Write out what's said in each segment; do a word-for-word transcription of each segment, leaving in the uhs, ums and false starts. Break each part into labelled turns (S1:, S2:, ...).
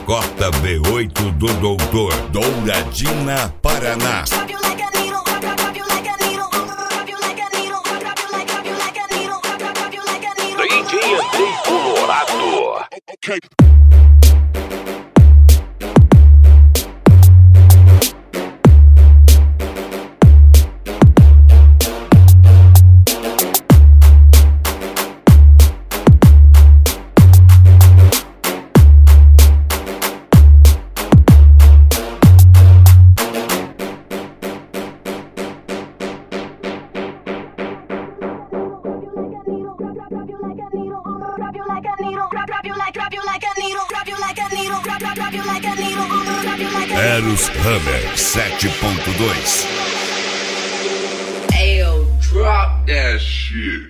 S1: Chacota V oito do Doutor, Douradina, Paraná.
S2: D J Andrei Colorado.
S3: Okay.
S1: Eros Hammer sete ponto dois.
S2: Ayo, drop that shit.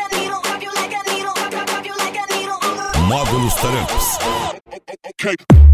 S1: Módulos Tramps.
S3: Okay.